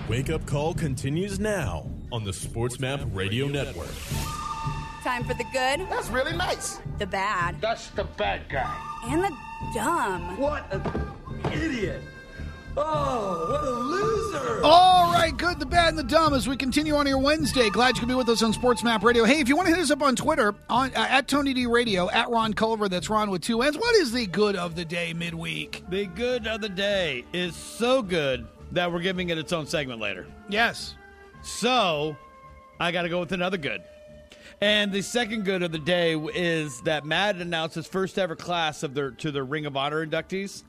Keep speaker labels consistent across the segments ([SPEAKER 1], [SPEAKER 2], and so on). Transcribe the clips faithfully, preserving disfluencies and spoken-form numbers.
[SPEAKER 1] Wake Up Call continues now on the SportsMap Radio Network.
[SPEAKER 2] Time for the good.
[SPEAKER 3] That's really nice.
[SPEAKER 2] The bad.
[SPEAKER 3] That's the bad guy.
[SPEAKER 2] And the dumb.
[SPEAKER 4] What an idiot. Oh, what a loser.
[SPEAKER 5] All right, good, the bad, and the dumb as we continue on your Wednesday. Glad you can be with us on SportsMap Radio. Hey, if you want to hit us up on Twitter, on uh, at Tony D Radio, at Ron Culver, that's Ron with two N's. What is the good of the day midweek?
[SPEAKER 6] The good of the day is so good that we're giving it its own segment later.
[SPEAKER 5] Yes.
[SPEAKER 6] So, I got to go with another good. And the second good of the day is that Madden announced its first ever class of their to their Ring of Honor inductees.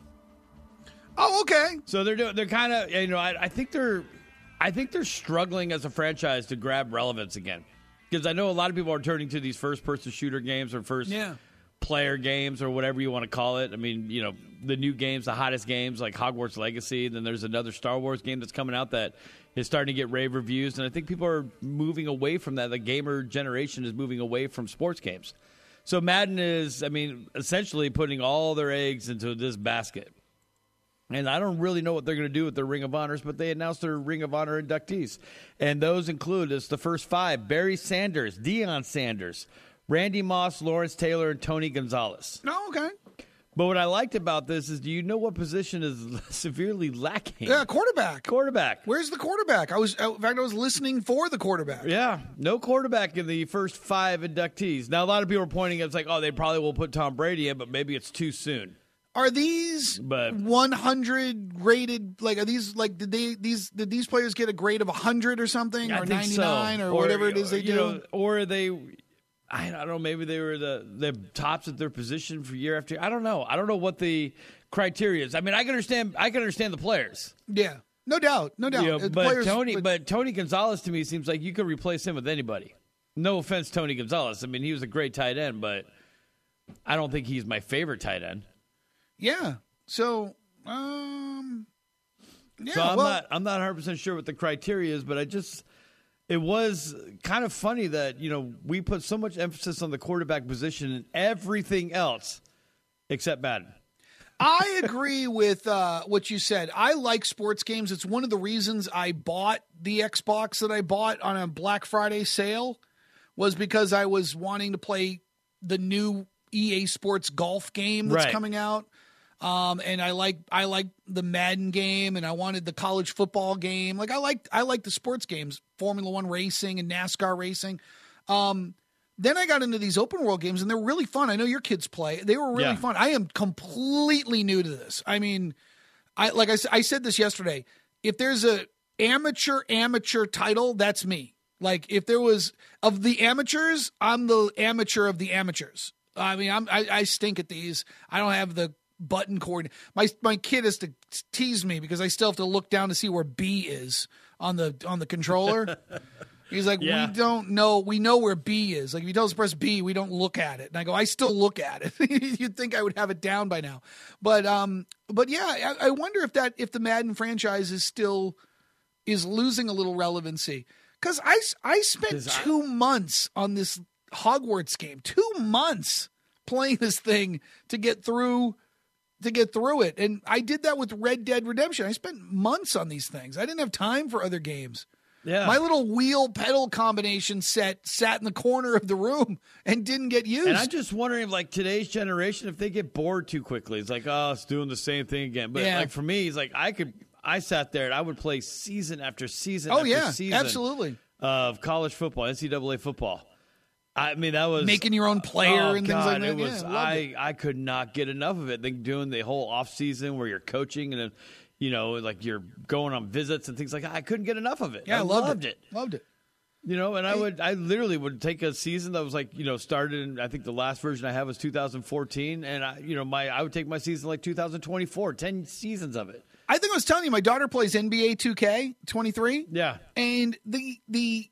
[SPEAKER 5] Oh, okay.
[SPEAKER 6] So they're doing, they're kind of, you know, I, I think they're, I think they're struggling as a franchise to grab relevance again, because I know a lot of people are turning to these first-person shooter games or first
[SPEAKER 5] yeah.
[SPEAKER 6] player games or whatever you want to call it. I mean, you know, the new games, the hottest games like Hogwarts Legacy. Then there's another Star Wars game that's coming out that is starting to get rave reviews, and I think people are moving away from that. The gamer generation is moving away from sports games. So Madden is, I mean, essentially putting all their eggs into this basket. And I don't really know what they're going to do with their Ring of Honors, but they announced their Ring of Honor inductees. And those include, it's the first five, Barry Sanders, Deion Sanders, Randy Moss, Lawrence Taylor, and Tony Gonzalez.
[SPEAKER 5] Oh, okay.
[SPEAKER 6] But what I liked about this is, do you know what position is severely lacking?
[SPEAKER 5] Yeah, quarterback.
[SPEAKER 6] Quarterback.
[SPEAKER 5] Where's the quarterback? I was, in fact, I was listening for the quarterback.
[SPEAKER 6] Yeah, no quarterback in the first five inductees. Now, a lot of people are pointing at it's like, oh, they probably will put Tom Brady in, but maybe it's too soon.
[SPEAKER 5] Are these
[SPEAKER 6] but,
[SPEAKER 5] one hundred rated? Like, are these like did they these did these players get a grade of one hundred or something,
[SPEAKER 6] I
[SPEAKER 5] or
[SPEAKER 6] think
[SPEAKER 5] ninety-nine
[SPEAKER 6] so.
[SPEAKER 5] or,
[SPEAKER 6] or
[SPEAKER 5] whatever it is they
[SPEAKER 6] you
[SPEAKER 5] do?
[SPEAKER 6] Know, or they, I don't know. Maybe they were the the tops at their position for year after year. I don't know. I don't know what the criteria is. I mean, I can understand. I can understand the players.
[SPEAKER 5] Yeah, no doubt, no doubt.
[SPEAKER 6] You know,
[SPEAKER 5] Uh,
[SPEAKER 6] but
[SPEAKER 5] players,
[SPEAKER 6] Tony,
[SPEAKER 5] but,
[SPEAKER 6] but Tony Gonzalez to me seems like you could replace him with anybody. No offense, Tony Gonzalez. I mean, he was a great tight end, but I don't think he's my favorite tight end.
[SPEAKER 5] Yeah. So, um, yeah,
[SPEAKER 6] so I'm
[SPEAKER 5] well,
[SPEAKER 6] not I'm not one hundred percent sure what the criteria is, but I just it was kind of funny that, you know, we put so much emphasis on the quarterback position and everything else except Madden.
[SPEAKER 5] I agree with uh, what you said. I like sports games. It's one of the reasons I bought the Xbox that I bought on a Black Friday sale, was because I was wanting to play the new E A Sports golf game that's
[SPEAKER 6] right.
[SPEAKER 5] coming out. Um, and I like I like the Madden game, and I wanted the college football game. Like I like I like the sports games, Formula One racing and NASCAR racing. Um, then I got into these open world games, and they're really fun. I know your kids play; they were really
[SPEAKER 6] yeah.
[SPEAKER 5] fun. I am completely new to this. I mean, I like I, I said this yesterday. If there's a amateur amateur title, that's me. Like if there was of the amateurs, I'm the amateur of the amateurs. I mean, I'm I, I stink at these. I don't have the button cord. My my kid has to tease me because I still have to look down to see where B is on the on the controller. He's like,
[SPEAKER 6] yeah.
[SPEAKER 5] we don't know. We know where B is. Like if he tells us to press B, we don't look at it. And I go, I still look at it. You'd think I would have it down by now. But um, but yeah, I, I wonder if that if the Madden franchise is still is losing a little relevancy. Because I I spent two months on this Hogwarts game. Two months playing this thing to get through. to get through it. And I did that with Red Dead Redemption. I spent months on these things. I didn't have time for other games.
[SPEAKER 6] Yeah.
[SPEAKER 5] My little wheel pedal combination set sat in the corner of the room and didn't get used.
[SPEAKER 6] And I'm just wondering if, like, today's generation, if they get bored too quickly. It's like, oh, it's doing the same thing again. But,
[SPEAKER 5] yeah.
[SPEAKER 6] like, for me, it's like I could – I sat there and I would play season after season
[SPEAKER 5] oh,
[SPEAKER 6] after
[SPEAKER 5] yeah,
[SPEAKER 6] season
[SPEAKER 5] absolutely.
[SPEAKER 6] of college football, N C double A football. I mean, that was
[SPEAKER 5] making your own player
[SPEAKER 6] oh,
[SPEAKER 5] and
[SPEAKER 6] God,
[SPEAKER 5] things like that.
[SPEAKER 6] It was,
[SPEAKER 5] yeah,
[SPEAKER 6] I,
[SPEAKER 5] it.
[SPEAKER 6] I could not get enough of it. Then doing the whole off season where you're coaching and, you know, like you're going on visits and things like that. I couldn't get enough of it.
[SPEAKER 5] Yeah,
[SPEAKER 6] I
[SPEAKER 5] loved,
[SPEAKER 6] loved
[SPEAKER 5] it.
[SPEAKER 6] it.
[SPEAKER 5] Loved it.
[SPEAKER 6] You know, and I would, I literally would take a season that was like, you know, started in, I think the last version I have was two thousand fourteen. And, I, you know, my I would take my season like two thousand twenty-four, ten seasons of it.
[SPEAKER 5] I think I was telling you, my daughter plays N B A two K twenty-three.
[SPEAKER 6] Yeah.
[SPEAKER 5] And the the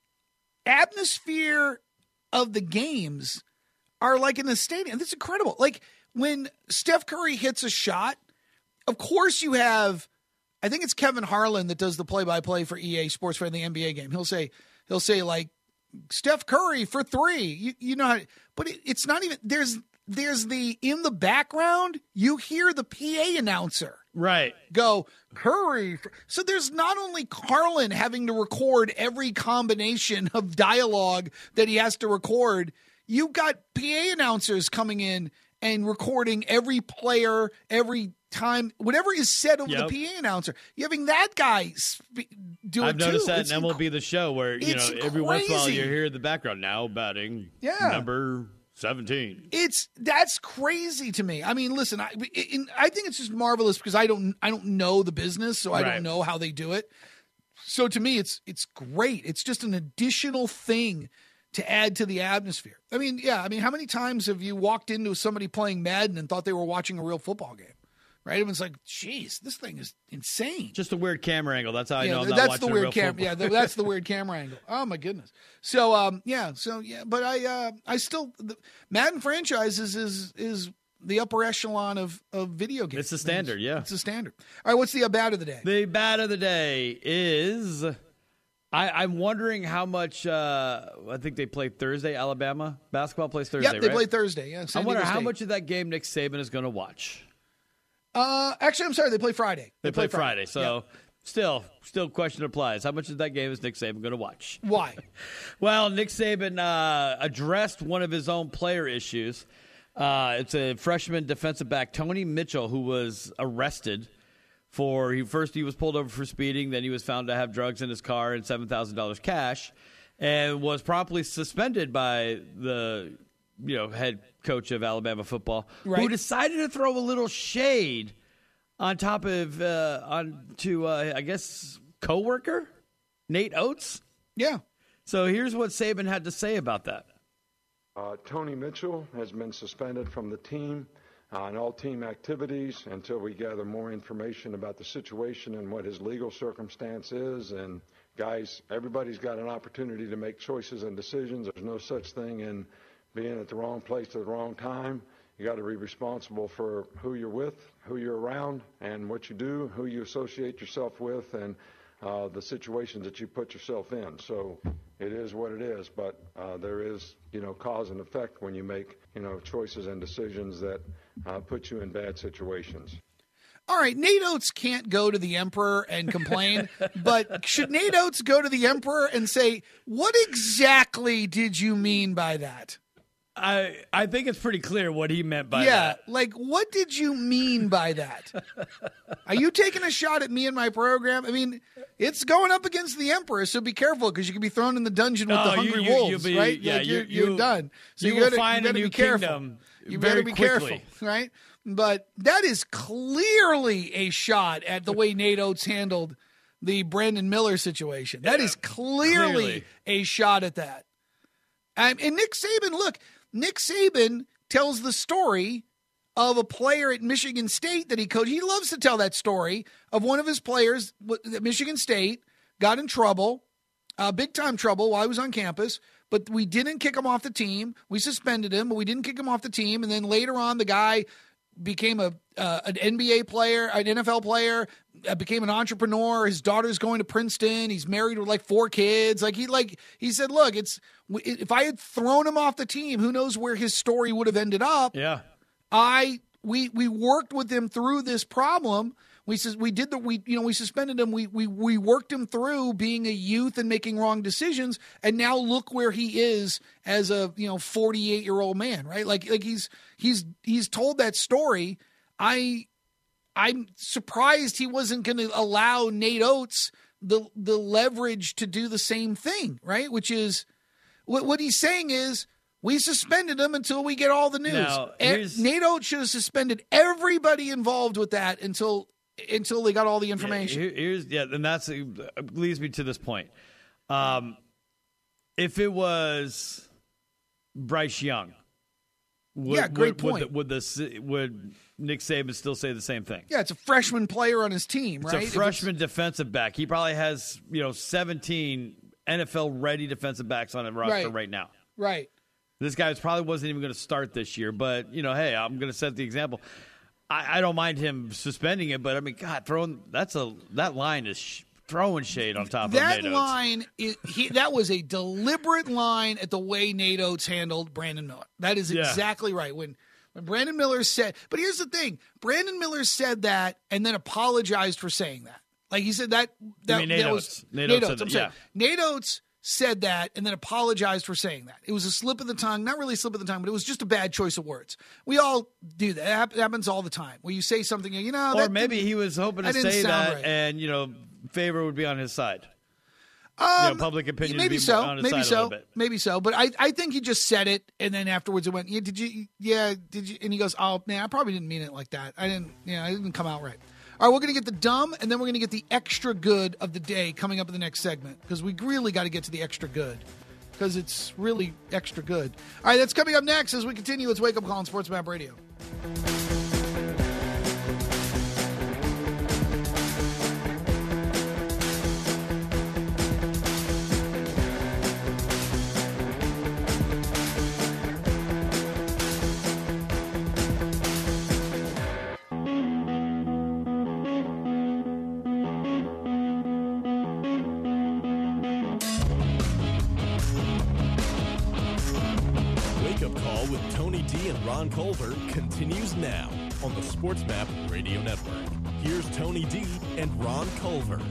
[SPEAKER 5] atmosphere of the games are like in the stadium. That's incredible. Like when Steph Curry hits a shot, of course you have, I think it's Kevin Harlan that does the play-by-play for E A Sports for the N B A game. He'll say, he'll say like, Steph Curry for three. You, you know how, but it, it's not even, there's, there's the, in the background, you hear the P A announcer
[SPEAKER 6] Right.
[SPEAKER 5] Go, hurry. So there's not only Carlin having to record every combination of dialogue that he has to record, you've got P A announcers coming in and recording every player, every time, whatever is said over
[SPEAKER 6] Yep.
[SPEAKER 5] the P A announcer. You're having that guy sp- do
[SPEAKER 6] I've
[SPEAKER 5] it too.
[SPEAKER 6] noticed that
[SPEAKER 5] It's
[SPEAKER 6] in M L B The Show where, you know,
[SPEAKER 5] it's
[SPEAKER 6] every once in a while
[SPEAKER 5] crazy.
[SPEAKER 6] you hear the background now batting
[SPEAKER 5] Yeah.
[SPEAKER 6] number seventeen.
[SPEAKER 5] It's that's crazy to me. I mean, listen, I in, I think it's just marvelous because I don't I don't know the business, so I
[SPEAKER 6] Right.
[SPEAKER 5] don't know how they do it. So to me, it's it's great. It's just an additional thing to add to the atmosphere. I mean, yeah. I mean, how many times have you walked into somebody playing Madden and thought they were watching a real football game? Right? Everyone's like, "Geez, this thing is insane."
[SPEAKER 6] Just a weird camera angle. That's how I
[SPEAKER 5] Yeah,
[SPEAKER 6] know I'm not
[SPEAKER 5] that's
[SPEAKER 6] watching
[SPEAKER 5] the
[SPEAKER 6] a
[SPEAKER 5] weird
[SPEAKER 6] real
[SPEAKER 5] camera.
[SPEAKER 6] football.
[SPEAKER 5] Yeah, th- that's the weird camera angle. Oh my goodness. So, um, yeah, so yeah, but I, uh, I still the Madden franchises is is the upper echelon of of video games.
[SPEAKER 6] It's the standard, yeah.
[SPEAKER 5] It's the standard. All right, what's the uh, bad of the day?
[SPEAKER 6] The bad of the day is I, I'm wondering how much. Uh, I think they play Thursday. Alabama basketball plays Thursday.
[SPEAKER 5] Yep, they
[SPEAKER 6] right?
[SPEAKER 5] play Thursday. Yeah,
[SPEAKER 6] I
[SPEAKER 5] San
[SPEAKER 6] wonder
[SPEAKER 5] Diego
[SPEAKER 6] how
[SPEAKER 5] State.
[SPEAKER 6] much of that game Nick Saban is going to watch.
[SPEAKER 5] Uh, actually, I'm sorry, they play Friday.
[SPEAKER 6] They, play, Friday, so still, still, question applies. How much of that game is Nick Saban going to watch?
[SPEAKER 5] Why?
[SPEAKER 6] Well, Nick Saban uh, addressed one of his own player issues. Uh, it's a freshman defensive back, Tony Mitchell, who was arrested for he first he was pulled over for speeding, then he was found to have drugs in his car and seven thousand dollars cash, and was promptly suspended by the you know head coach of Alabama football,
[SPEAKER 5] Right.
[SPEAKER 6] who decided to throw a little shade on top of uh, on to uh, I guess coworker Nate Oates.
[SPEAKER 5] Yeah.
[SPEAKER 6] So here's what Saban had to say about that.
[SPEAKER 7] Uh, Tony Mitchell has been suspended from the team uh, and all team activities until we gather more information about the situation and what his legal circumstance is. And guys, everybody's got an opportunity to make choices and decisions. There's no such thing in being at the wrong place at the wrong time. You got to be responsible for who you're with, who you're around, and what you do, who you associate yourself with, and uh, the situations that you put yourself in. So it is what it is, but uh, there is, you know, cause and effect when you make, you know, choices and decisions that uh, put you in bad situations.
[SPEAKER 5] All right, Nate Oates can't go to the Emperor and complain, but should Nate Oates go to the Emperor and say, what exactly did you mean by that?
[SPEAKER 6] I I think it's pretty clear what he meant by
[SPEAKER 5] yeah,
[SPEAKER 6] that.
[SPEAKER 5] like, what did you mean by that? Are you taking a shot at me and my program? I mean, it's going up against the Emperor, so be careful because you could be thrown in the dungeon with
[SPEAKER 6] Oh,
[SPEAKER 5] the
[SPEAKER 6] you-
[SPEAKER 5] hungry
[SPEAKER 6] you-
[SPEAKER 5] wolves,
[SPEAKER 6] you'll be-
[SPEAKER 5] right?
[SPEAKER 6] yeah,
[SPEAKER 5] like you're,
[SPEAKER 6] you-
[SPEAKER 5] you're done. So
[SPEAKER 6] you
[SPEAKER 5] you,
[SPEAKER 6] will
[SPEAKER 5] gotta,
[SPEAKER 6] find
[SPEAKER 5] you
[SPEAKER 6] a
[SPEAKER 5] gotta
[SPEAKER 6] new
[SPEAKER 5] be careful.
[SPEAKER 6] kingdom
[SPEAKER 5] You
[SPEAKER 6] very
[SPEAKER 5] better be
[SPEAKER 6] quickly.
[SPEAKER 5] careful, right? But that is clearly a shot at the way Nate Oates handled the Brandon Miller situation. That is clearly,
[SPEAKER 6] Clearly.
[SPEAKER 5] a shot at that. Um, and Nick Saban, look, Nick Saban tells the story of a player at Michigan State that he coached. He loves to tell that story of one of his players at Michigan State got in trouble, uh, big time trouble while he was on campus, but we didn't kick him off the team. We suspended him, but we didn't kick him off the team. And then later on, the guy became a uh, an N B A player, an N F L player, uh, became an entrepreneur. His daughter's going to Princeton. He's married with like four kids. Like he like he said, look, it's if I had thrown him off the team, who knows where his story would have ended up.
[SPEAKER 6] Yeah.
[SPEAKER 5] I we we worked with him through this problem. We says we did the we you know we suspended him. We we we worked him through being a youth and making wrong decisions, and now look where he is as a you know forty-eight year old man, right? Like like he's he's he's told that story. I I'm surprised he wasn't going to allow Nate Oates the the leverage to do the same thing, right? Which is what what he's saying is, we suspended him until we get all the news.
[SPEAKER 6] Now, here's-
[SPEAKER 5] Nate Oates should have suspended everybody involved with that until until they got all the information.
[SPEAKER 6] Here- here's yeah, and that's uh, leads me to this point. Um, if it was Bryce Young, would,
[SPEAKER 5] Yeah, great
[SPEAKER 6] would,
[SPEAKER 5] point.
[SPEAKER 6] Would, the, would the would Nick Saban still say the same thing?
[SPEAKER 5] Yeah, it's a freshman player on his team,
[SPEAKER 6] It's
[SPEAKER 5] right?
[SPEAKER 6] a
[SPEAKER 5] If
[SPEAKER 6] freshman defensive back. He probably has you know seventeen N F L ready defensive backs on a roster
[SPEAKER 5] Right.
[SPEAKER 6] right now.
[SPEAKER 5] right.
[SPEAKER 6] This guy probably wasn't even going to start this year, but you know, hey, I'm going to set the example. I, I don't mind him suspending it, but I mean, God, throwing that's a that line is sh- throwing shade on top
[SPEAKER 5] That
[SPEAKER 6] of Nate Oates.
[SPEAKER 5] line, is, he, that was a deliberate line at the way Nate Oates handled Brandon Miller. That is
[SPEAKER 6] Yeah.
[SPEAKER 5] exactly right. When When Brandon Miller said, but here's the thing. Brandon Miller said that and then apologized for saying that. Like he said that, that,
[SPEAKER 6] mean Nate
[SPEAKER 5] that
[SPEAKER 6] Oates.
[SPEAKER 5] was
[SPEAKER 6] Nate
[SPEAKER 5] Nate
[SPEAKER 6] Oates
[SPEAKER 5] Oates.
[SPEAKER 6] said
[SPEAKER 5] I'm
[SPEAKER 6] that,
[SPEAKER 5] saying
[SPEAKER 6] yeah.
[SPEAKER 5] Nate Oates said that and then apologized for saying that. It was a slip of the tongue, not really a slip of the tongue, but it was just a bad choice of words. We all do that. It happens all the time. Where you say something, you know,
[SPEAKER 6] Or
[SPEAKER 5] that
[SPEAKER 6] maybe he was hoping to
[SPEAKER 5] that didn't
[SPEAKER 6] say
[SPEAKER 5] sound
[SPEAKER 6] that,
[SPEAKER 5] right.
[SPEAKER 6] and you know, favor would be on his side.
[SPEAKER 5] Um,
[SPEAKER 6] you know, public opinion would
[SPEAKER 5] maybe
[SPEAKER 6] be
[SPEAKER 5] so,
[SPEAKER 6] on his
[SPEAKER 5] maybe
[SPEAKER 6] side a little
[SPEAKER 5] so,
[SPEAKER 6] bit.
[SPEAKER 5] maybe so. But I, I think he just said it, and then afterwards it went, yeah, did you, yeah, did you? And he goes, oh man, I probably didn't mean it like that. I didn't, yeah, I didn't come out right. All right, we're going to get the dumb, and then we're going to get the extra good of the day coming up in the next segment, because we really got to get to the extra good, because it's really extra good. All right, that's coming up next as we continue. It's Wake Up Call on Sports Map Radio.
[SPEAKER 1] Wake Up Call with Tony D and Ron Culver continues now on the Sports Map Radio Network. Here's Tony D and Ron Culver.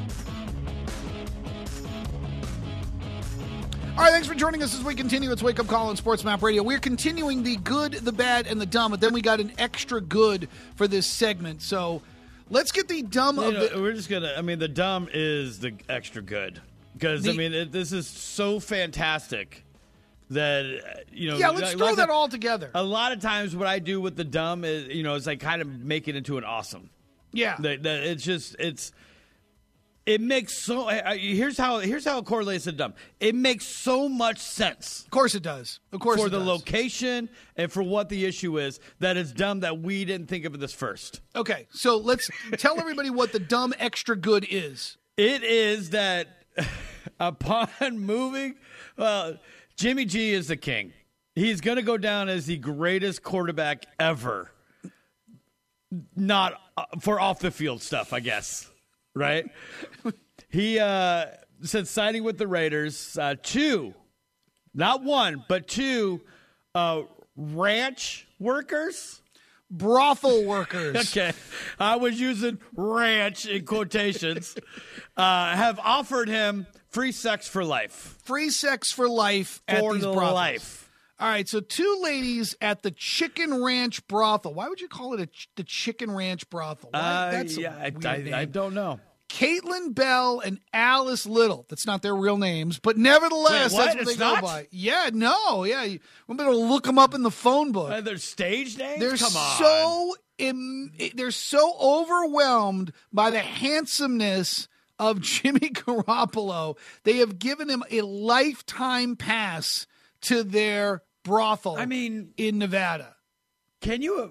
[SPEAKER 5] All right, thanks for joining us as we continue. It's Wake Up Call on Sports Map Radio. We're continuing the good, the bad, and the dumb, but then we got an extra good for this segment. So let's get the dumb
[SPEAKER 6] You
[SPEAKER 5] of
[SPEAKER 6] know,
[SPEAKER 5] the...
[SPEAKER 6] we're just gonna. I mean, the dumb is the extra good because I
[SPEAKER 5] The-
[SPEAKER 6] mean, it, this is so fantastic that uh, you know.
[SPEAKER 5] Yeah, let's
[SPEAKER 6] like-
[SPEAKER 5] throw
[SPEAKER 6] like
[SPEAKER 5] that
[SPEAKER 6] the-
[SPEAKER 5] all together.
[SPEAKER 6] A lot of times, what I do with the dumb is, you know, is I kind of make it into an awesome.
[SPEAKER 5] Yeah.
[SPEAKER 6] That, that it's just it's. It makes so. uh, Here's how. Here's how it correlates to dumb. It makes so much sense
[SPEAKER 5] Of course it does. Of course
[SPEAKER 6] for
[SPEAKER 5] it
[SPEAKER 6] the
[SPEAKER 5] does.
[SPEAKER 6] location and for what the issue is. That it's dumb that we didn't think of this first.
[SPEAKER 5] Okay, so let's tell everybody what the dumb extra good is.
[SPEAKER 6] It is that upon moving, well, Jimmy G is the king. He's going to go down as the greatest quarterback ever. Not uh, for off the field stuff, I guess. Right? He uh, since signing with the Raiders, uh, two, not one, but two uh, ranch workers.
[SPEAKER 5] Brothel workers.
[SPEAKER 6] Okay, I was using ranch in quotations. uh, have offered him free sex for life.
[SPEAKER 5] Free sex for life at
[SPEAKER 6] For
[SPEAKER 5] these
[SPEAKER 6] the
[SPEAKER 5] brothels.
[SPEAKER 6] life.
[SPEAKER 5] All right, so two ladies at the Chicken Ranch Brothel. Why would you call it a ch- the Chicken Ranch Brothel? Why?
[SPEAKER 6] Uh,
[SPEAKER 5] That's a
[SPEAKER 6] yeah, I,
[SPEAKER 5] weird
[SPEAKER 6] I,
[SPEAKER 5] name.
[SPEAKER 6] I don't know.
[SPEAKER 5] Caitlin Bell and Alice Little. That's not their real names, but nevertheless,
[SPEAKER 6] Wait, what?
[SPEAKER 5] that's what
[SPEAKER 6] It's
[SPEAKER 5] they go
[SPEAKER 6] not?
[SPEAKER 5] by. Yeah, no, yeah. You, I'm going to look them up in the phone book.
[SPEAKER 6] Uh, their stage names?
[SPEAKER 5] They're
[SPEAKER 6] Come on.
[SPEAKER 5] so Im- they're so overwhelmed by the handsomeness of Jimmy Garoppolo. They have given him a lifetime pass to their brothel.
[SPEAKER 6] I mean,
[SPEAKER 5] in Nevada.
[SPEAKER 6] Can you?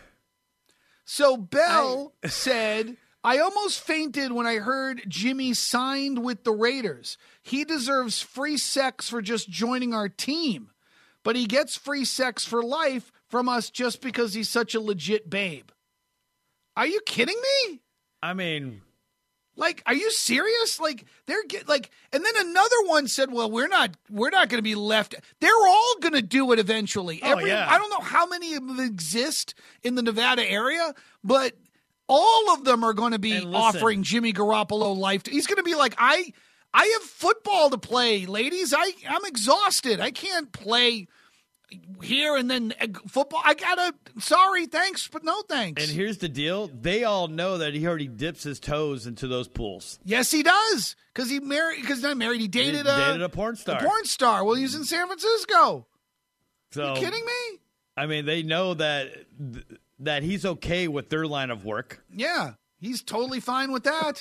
[SPEAKER 5] So Bell said, I almost fainted when I heard Jimmy signed with the Raiders. He deserves free sex for just joining our team, but he gets free sex for life from us just because he's such a legit babe. Are you kidding me?
[SPEAKER 6] I mean,
[SPEAKER 5] Like, are you serious? Like, they're get, like, and then another one said, "Well, we're not, we're not going to be left. They're all going to do it eventually.
[SPEAKER 6] Oh, yeah.
[SPEAKER 5] I don't know how many of them exist in the Nevada area, but all of them are going to be
[SPEAKER 6] And listen.
[SPEAKER 5] offering Jimmy Garoppolo life. He's going to be like, I, I have football to play, ladies. I, I'm exhausted. I can't play here and then uh, football. I gotta. Sorry, thanks, but no thanks.
[SPEAKER 6] and here's the deal. They all know that he already dips his toes into those pools.
[SPEAKER 5] Yes, he does. Because he married. Because not married. He dated,
[SPEAKER 6] He
[SPEAKER 5] a,
[SPEAKER 6] dated a porn star.
[SPEAKER 5] A porn star. Well, he was in San Francisco.
[SPEAKER 6] So,
[SPEAKER 5] Are you kidding me?
[SPEAKER 6] I mean, they know that that he's okay with their line of work.
[SPEAKER 5] Yeah, he's totally fine with that.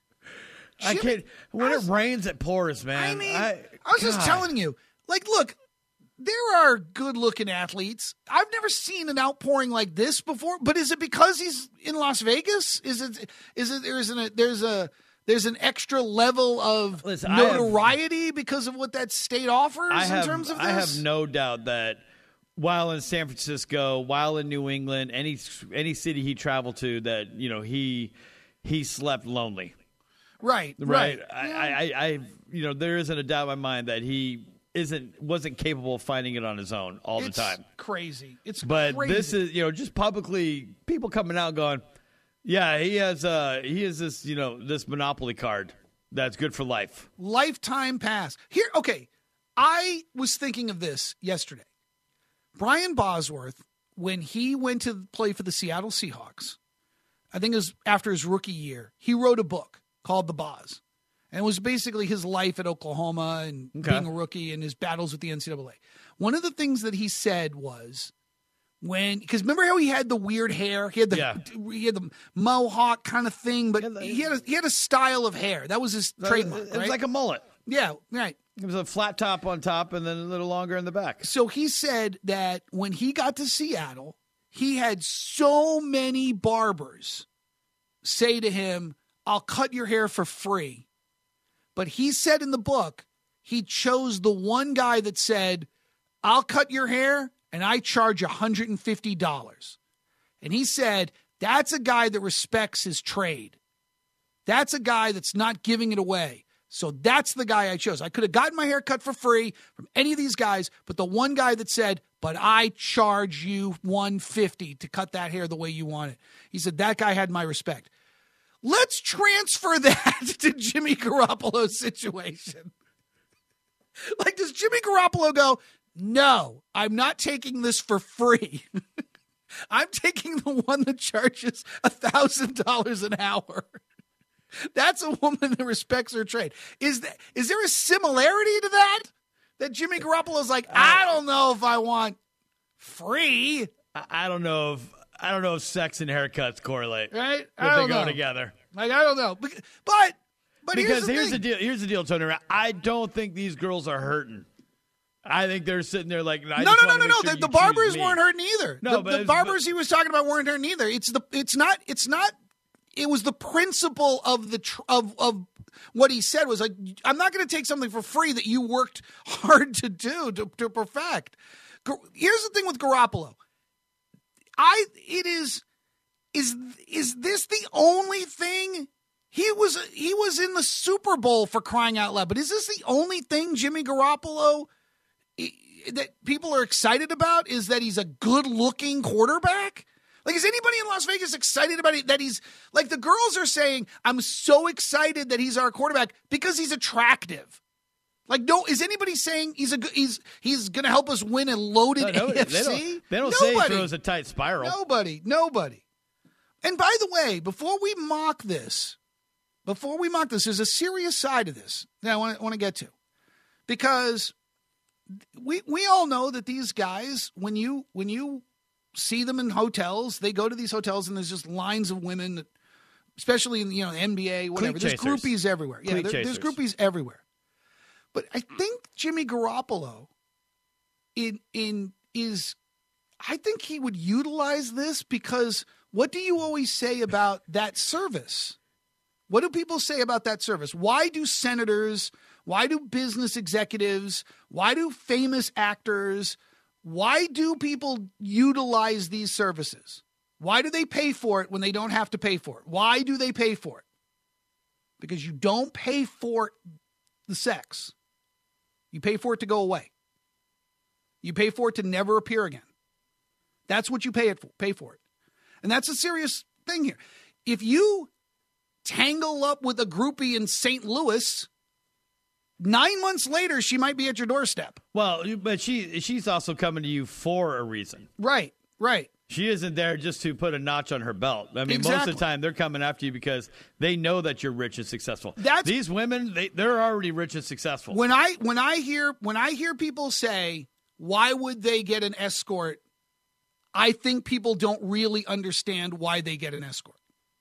[SPEAKER 6] I
[SPEAKER 5] Jimmy-
[SPEAKER 6] can't. When
[SPEAKER 5] I
[SPEAKER 6] it
[SPEAKER 5] was-
[SPEAKER 6] rains, it pours, man.
[SPEAKER 5] I mean,
[SPEAKER 6] I,
[SPEAKER 5] I, was just
[SPEAKER 6] God.
[SPEAKER 5] telling you. Like, look, there are good-looking athletes. I've never seen an outpouring like this before. But is it because he's in Las Vegas? Is it? Is it? There's an. There's a. There's an extra level of
[SPEAKER 6] Listen, I have-
[SPEAKER 5] notoriety because of what that state offers
[SPEAKER 6] I have,
[SPEAKER 5] in terms of this.
[SPEAKER 6] I have no doubt that while in San Francisco, while in New England, any any city he traveled to, that you know he he slept lonely.
[SPEAKER 5] Right,
[SPEAKER 6] Right.
[SPEAKER 5] right.
[SPEAKER 6] I,
[SPEAKER 5] Yeah.
[SPEAKER 6] I, I, I, you know, there isn't a doubt in my mind that he isn't wasn't capable of finding it on his own all
[SPEAKER 5] it's
[SPEAKER 6] the time.
[SPEAKER 5] Crazy. It's
[SPEAKER 6] but
[SPEAKER 5] crazy.
[SPEAKER 6] this is, you know, just publicly people coming out going, yeah, he has uh he has this, you know, this Monopoly card that's good for life.
[SPEAKER 5] Lifetime pass. Here, okay. I was thinking of this yesterday. Brian Bosworth, when he went to play for the Seattle Seahawks, I think it was after his rookie year, he wrote a book called The Boz. And it was basically his life at Oklahoma and
[SPEAKER 6] okay.
[SPEAKER 5] being a rookie and his battles with the N C double A. One of the things that he said was when, because remember how he had the weird hair? He had the
[SPEAKER 6] yeah.
[SPEAKER 5] he had the mohawk kind of thing, but he had a, he had a style of hair. That was his trademark.
[SPEAKER 6] It was
[SPEAKER 5] right?
[SPEAKER 6] like a mullet.
[SPEAKER 5] Yeah, right.
[SPEAKER 6] It was a flat top on top and then a little longer in the back.
[SPEAKER 5] So he said that when he got to Seattle, he had so many barbers say to him, I'll cut your hair for free. But he said in the book, he chose the one guy that said, I'll cut your hair and I charge one hundred fifty dollars. And he said, that's a guy that respects his trade. That's a guy that's not giving it away. So that's the guy I chose. I could have gotten my hair cut for free from any of these guys, but the one guy that said, but I charge you one hundred fifty dollars to cut that hair the way you want it. He said, that guy had my respect. Let's transfer that to Jimmy Garoppolo's situation. Like, does Jimmy Garoppolo go, no, I'm not taking this for free. I'm taking the one that charges one thousand dollars an hour. That's a woman that respects her trade. Is that, is there a similarity to that? That Jimmy Garoppolo's like, I don't know if I want free.
[SPEAKER 6] I, I don't know if I don't know if sex and haircuts correlate.
[SPEAKER 5] Right?
[SPEAKER 6] If
[SPEAKER 5] I don't
[SPEAKER 6] they go
[SPEAKER 5] know.
[SPEAKER 6] together.
[SPEAKER 5] Like, I don't know. But but, but
[SPEAKER 6] because
[SPEAKER 5] here's the
[SPEAKER 6] here's the
[SPEAKER 5] thing.
[SPEAKER 6] deal. Here's the deal, Tony. I don't think these girls are hurting. I think they're sitting there like, I
[SPEAKER 5] no,
[SPEAKER 6] just
[SPEAKER 5] no, no,
[SPEAKER 6] wanna
[SPEAKER 5] no,
[SPEAKER 6] make
[SPEAKER 5] no.
[SPEAKER 6] sure
[SPEAKER 5] The,
[SPEAKER 6] you
[SPEAKER 5] the
[SPEAKER 6] choose
[SPEAKER 5] barbers
[SPEAKER 6] me.
[SPEAKER 5] weren't hurting either.
[SPEAKER 6] No,
[SPEAKER 5] the,
[SPEAKER 6] but
[SPEAKER 5] the
[SPEAKER 6] it's-
[SPEAKER 5] barbers
[SPEAKER 6] but-
[SPEAKER 5] he was talking about weren't hurting either. It's the it's not it's not it was the principle of the tr- of of what he said was like, I'm not going to take something for free that you worked hard to do to, to perfect. Gar- Here's the thing with Garoppolo. I it is is is this the only thing? He was he was in the Super Bowl, for crying out loud. But is this the only thing Jimmy Garoppolo that people are excited about? Is that he's a good-looking quarterback? Like, is anybody in Las Vegas excited about it? That he's like, the girls are saying, I'm so excited that he's our quarterback because he's attractive. Like, no, is anybody saying he's a he's he's going to help us win a loaded
[SPEAKER 6] No, no,
[SPEAKER 5] A F C?
[SPEAKER 6] They don't, they don't
[SPEAKER 5] Nobody.
[SPEAKER 6] say he throws a tight spiral.
[SPEAKER 5] Nobody, nobody. And by the way, before we mock this, before we mock this, there's a serious side of this that I want to want to get to, because we we all know that these guys, when you when you see them in hotels, they go to these hotels and there's just lines of women, that, especially in you know the N B A, whatever.
[SPEAKER 6] Cleat
[SPEAKER 5] There's
[SPEAKER 6] chasers.
[SPEAKER 5] groupies everywhere. Yeah,
[SPEAKER 6] Cleat
[SPEAKER 5] there, there's
[SPEAKER 6] chasers.
[SPEAKER 5] groupies everywhere. But I think Jimmy Garoppolo, in in is, I think he would utilize this because what do you always say about that service? What do people say about that service? Why do senators, why do business executives, why do famous actors, why do people utilize these services? Why do they pay for it when they don't have to pay for it? Why do they pay for it? Because you don't pay for the sex. You pay for it to go away. You pay for it to never appear again. That's what you pay it for, pay for it. And that's a serious thing here. If you tangle up with a groupie in Saint Louis, nine months later, she might be at your doorstep.
[SPEAKER 6] Well, but she she's also coming to you for a reason.
[SPEAKER 5] Right, right.
[SPEAKER 6] She isn't there just to put a notch on her belt. I mean, most
[SPEAKER 5] Exactly.
[SPEAKER 6] of the time they're coming after you because they know that you're rich and successful.
[SPEAKER 5] That's-
[SPEAKER 6] These women, they, they're already rich and successful.
[SPEAKER 5] When I when I hear when I hear people say, why would they get an escort? I think people don't really understand why they get an escort.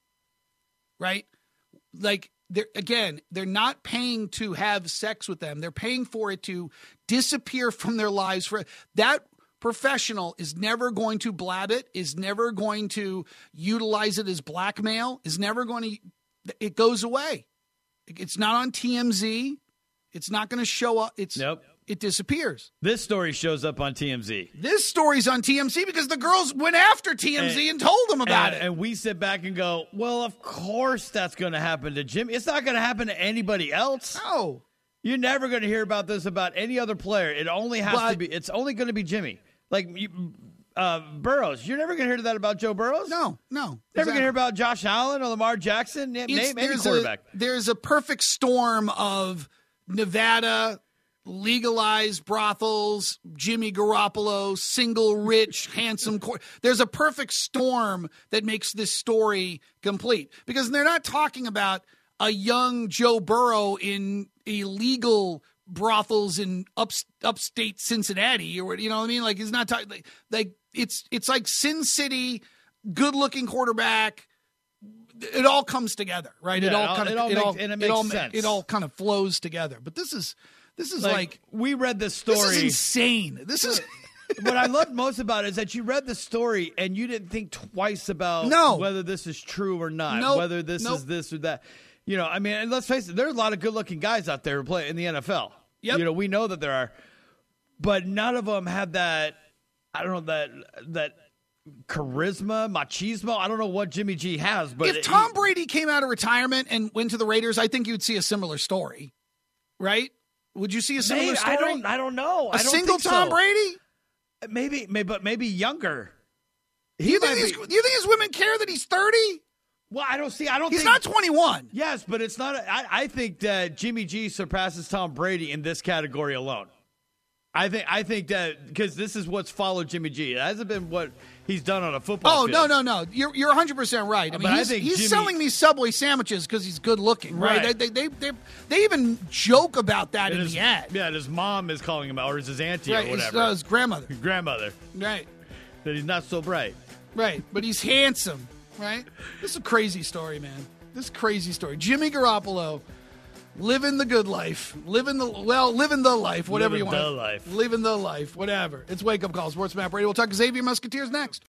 [SPEAKER 5] Right? Like, they're, again, they're not paying to have sex with them. They're paying for it to disappear from their lives. For that professional is never going to blab it, is never going to utilize it as blackmail, is never going to, it goes away. It's not on T M Z. It's not going to show up. It's
[SPEAKER 6] Nope.
[SPEAKER 5] It disappears.
[SPEAKER 6] This story shows up on T M Z.
[SPEAKER 5] This story's on T M Z because the girls went after T M Z and,
[SPEAKER 6] And-
[SPEAKER 5] told them about
[SPEAKER 6] and,
[SPEAKER 5] it.
[SPEAKER 6] and we sit back and go, well, of course that's going to happen to Jimmy. It's not going to happen to anybody else.
[SPEAKER 5] No.
[SPEAKER 6] You're never going to hear about this about any other player. It only has
[SPEAKER 5] But-
[SPEAKER 6] to be. It's only going to be Jimmy. Like you, uh, Burrows. You're never going to hear that about Joe Burrows.
[SPEAKER 5] No, no.
[SPEAKER 6] Never
[SPEAKER 5] exactly.
[SPEAKER 6] going to hear about Josh Allen or Lamar Jackson. Name
[SPEAKER 5] It's-
[SPEAKER 6] any
[SPEAKER 5] there's
[SPEAKER 6] quarterback.
[SPEAKER 5] A, there's a perfect storm of Nevada legalized brothels, Jimmy Garoppolo, single, rich, handsome. Cor- there's a perfect storm that makes this story complete because they're not talking about a young Joe Burrow in illegal brothels in up, upstate Cincinnati or you know what I mean. Like he's not talking like, like it's it's like Sin City, good looking quarterback. It all comes together, right?
[SPEAKER 6] Yeah,
[SPEAKER 5] it all
[SPEAKER 6] it all-
[SPEAKER 5] kind of
[SPEAKER 6] it all
[SPEAKER 5] it all
[SPEAKER 6] makes- and it
[SPEAKER 5] it
[SPEAKER 6] makes
[SPEAKER 5] all
[SPEAKER 6] sense.
[SPEAKER 5] it all kind of flows together. But this is this is
[SPEAKER 6] like,
[SPEAKER 5] like,
[SPEAKER 6] we read this story.
[SPEAKER 5] this is insane. This is
[SPEAKER 6] What I loved most about it is that you read the story and you didn't think twice about
[SPEAKER 5] No.
[SPEAKER 6] whether this is true or not,
[SPEAKER 5] Nope.
[SPEAKER 6] whether this
[SPEAKER 5] Nope.
[SPEAKER 6] is this or that. You know, I mean, and let's face it, there's a lot of good-looking guys out there who play in the N F L.
[SPEAKER 5] Yep.
[SPEAKER 6] You know, we know that there are, but none of them have that. I don't know that that charisma, machismo. I don't know what Jimmy G has, but
[SPEAKER 5] if
[SPEAKER 6] it-
[SPEAKER 5] Tom Brady came out of retirement and went to the Raiders, I think you'd see a similar story, right? Would you see a similar
[SPEAKER 6] maybe,
[SPEAKER 5] story?
[SPEAKER 6] I don't. I don't know.
[SPEAKER 5] a
[SPEAKER 6] I don't
[SPEAKER 5] single
[SPEAKER 6] think
[SPEAKER 5] Tom
[SPEAKER 6] so.
[SPEAKER 5] Brady?
[SPEAKER 6] Maybe, maybe, but maybe younger.
[SPEAKER 5] Do you
[SPEAKER 6] He
[SPEAKER 5] think
[SPEAKER 6] might
[SPEAKER 5] these,
[SPEAKER 6] be-
[SPEAKER 5] do you think his women care that he's thirty?
[SPEAKER 6] Well, I don't see. I don't.
[SPEAKER 5] He's
[SPEAKER 6] think,
[SPEAKER 5] not twenty-one.
[SPEAKER 6] Yes, but it's not. I, I think that Jimmy G surpasses Tom Brady in this category alone. I think. I think that because this is what's followed Jimmy G. It hasn't been what he's done on a football.
[SPEAKER 5] Oh,
[SPEAKER 6] field.
[SPEAKER 5] no, no, no. You're you're one hundred percent right. I mean,
[SPEAKER 6] But I
[SPEAKER 5] he's,
[SPEAKER 6] think
[SPEAKER 5] he's
[SPEAKER 6] Jimmy-
[SPEAKER 5] selling these Subway sandwiches because he's good looking, right?
[SPEAKER 6] Right.
[SPEAKER 5] They, they, they, they, they even joke about that
[SPEAKER 6] And
[SPEAKER 5] in
[SPEAKER 6] his,
[SPEAKER 5] the ad.
[SPEAKER 6] yeah, and his mom is calling him out, or is his auntie
[SPEAKER 5] right,
[SPEAKER 6] or
[SPEAKER 5] his,
[SPEAKER 6] whatever.
[SPEAKER 5] uh, his grandmother.
[SPEAKER 6] Grandmother.
[SPEAKER 5] Right,
[SPEAKER 6] That he's not so bright.
[SPEAKER 5] right. But he's handsome, right? This is a crazy story, man. This is a crazy story. Jimmy Garoppolo living the good life, living the well, living the life, whatever
[SPEAKER 6] Living
[SPEAKER 5] you want.
[SPEAKER 6] the life.
[SPEAKER 5] living the life, whatever. It's Wake Up Call, Sports Map Radio. We'll talk Xavier Musketeers next.